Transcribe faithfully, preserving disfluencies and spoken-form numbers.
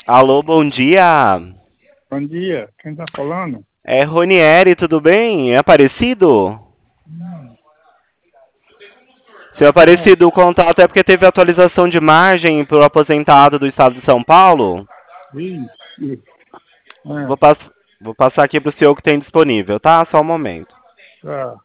Alô, bom dia. Bom dia, quem está falando? É Ronieri, tudo bem? É Aparecido? Hum, Seu não, Aparecido, o contato é porque teve atualização de margem para o aposentado do estado de São Paulo? vi, vi. Vou, É, pass Vou passar aqui para o senhor que tem disponível, tá? Só um momento. tá.